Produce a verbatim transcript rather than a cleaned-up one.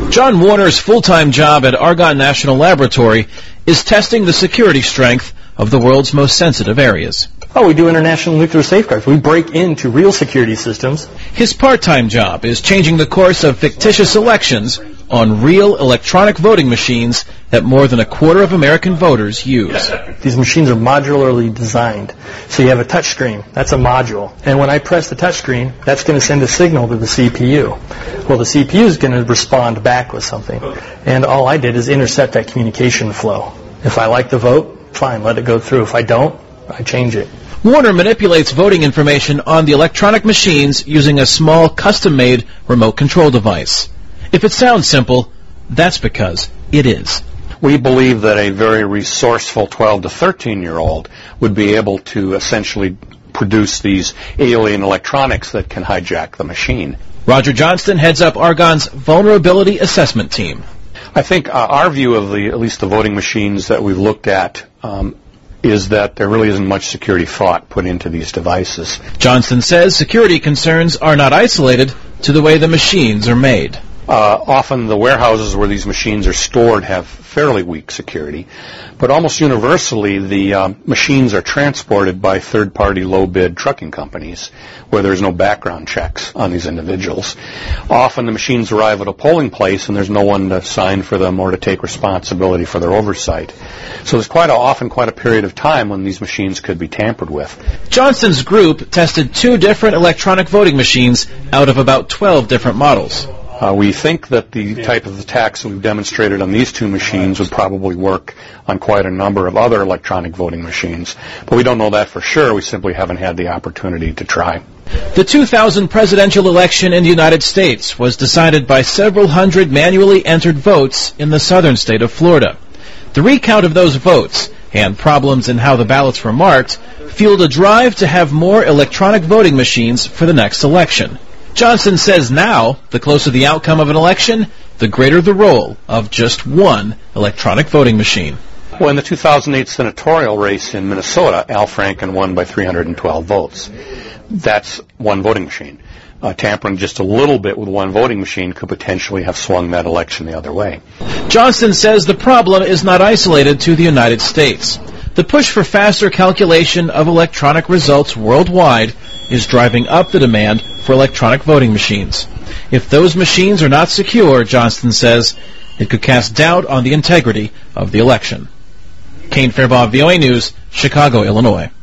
John Warner's full-time job at Argonne National Laboratory is testing the security strength of the world's most sensitive areas. Oh, we do international nuclear safeguards. We break into real security systems. His part-time job is changing the course of fictitious elections on real electronic voting machines that more than a quarter of American voters use. These machines are modularly designed. So you have a touch screen. That's a module. And when I press the touch screen, that's going to send a signal to the C P U. Well, the C P U is going to respond back with something. And all I did is intercept that communication flow. If I like the vote, fine, let it go through. If I don't, I change it. Warner manipulates voting information on the electronic machines using a small custom-made remote control device. If it sounds simple, that's because it is. We believe that a very resourceful twelve to thirteen-year-old would be able to essentially produce these alien electronics that can hijack the machine. Roger Johnston heads up Argonne's Vulnerability Assessment Team. I think uh, our view of the, at least the voting machines that we've looked at, um, is that there really isn't much security thought put into these devices. Johnston says security concerns are not isolated to the way the machines are made. Uh, often the warehouses where these machines are stored have fairly weak security, but almost universally the um, machines are transported by third-party low-bid trucking companies where there's no background checks on these individuals. Often the machines arrive at a polling place and there's no one to sign for them or to take responsibility for their oversight. So there's quite a, often quite a period of time when these machines could be tampered with. Johnston's group tested two different electronic voting machines out of about twelve different models. Uh, we think that the type of attacks that we've demonstrated on these two machines would probably work on quite a number of other electronic voting machines. But we don't know that for sure. We simply haven't had the opportunity to try. The two thousand presidential election in the United States was decided by several hundred manually entered votes in the southern state of Florida. The recount of those votes and problems in how the ballots were marked fueled a drive to have more electronic voting machines for the next election. Johnston says now, the closer the outcome of an election, the greater the role of just one electronic voting machine. Well, in the two thousand eight senatorial race in Minnesota, Al Franken won by three hundred twelve votes. That's one voting machine. Uh, tampering just a little bit with one voting machine could potentially have swung that election the other way. Johnston says the problem is not isolated to the United States. The push for faster calculation of electronic results worldwide is driving up the demand for electronic voting machines. If those machines are not secure, Johnston says, it could cast doubt on the integrity of the election. Kane Fairbaugh, V O A News, Chicago, Illinois.